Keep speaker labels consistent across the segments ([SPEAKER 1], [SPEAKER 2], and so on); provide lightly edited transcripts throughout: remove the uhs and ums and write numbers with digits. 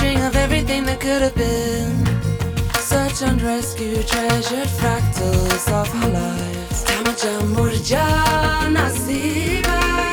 [SPEAKER 1] shattering of everything that could have been. Search and rescue treasured fractals of our lives. Tamaja murja nasiba.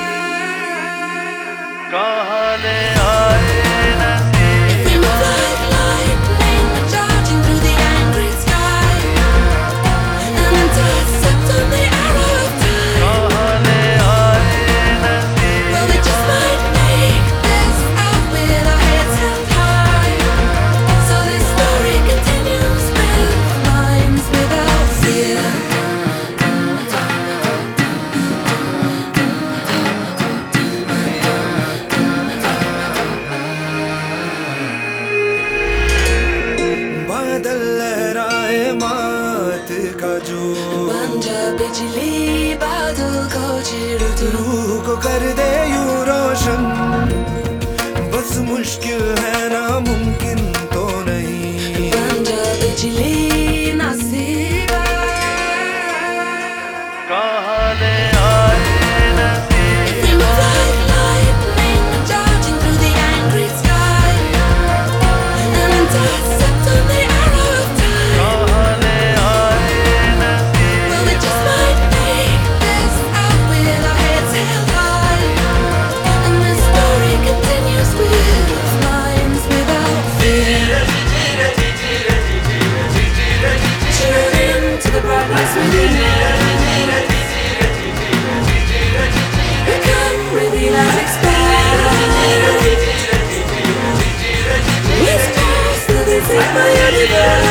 [SPEAKER 2] Kahan le aaye naseeb.
[SPEAKER 1] If we move like lightning, charging through the angry sky, and intercept on the arrow of time.
[SPEAKER 2] Kahan le aaye naseeb.
[SPEAKER 1] Well, we just might make this out with our heads held high. So this story continues with minds without fear.
[SPEAKER 3] बादल लहराए मात का जो
[SPEAKER 1] बन जा बिजली बादल को चिर तू.
[SPEAKER 3] रूह को कर दे यूं रोशन. बस मुश्किल है नामुमकिन तो नहीं.
[SPEAKER 1] बन जा बिजली नसीबा.
[SPEAKER 2] Kahan le aaye naseeb.
[SPEAKER 1] If we move like lightning, charging through the angry sky, and intercept on the arrow of time.
[SPEAKER 2] Kahan le aaye naseeb.
[SPEAKER 1] Well, we just might make this out with our heads held high. And this story continues with minds without fear. Tune into the brightness within. Become reveal as expand. Whispers to this is my universe.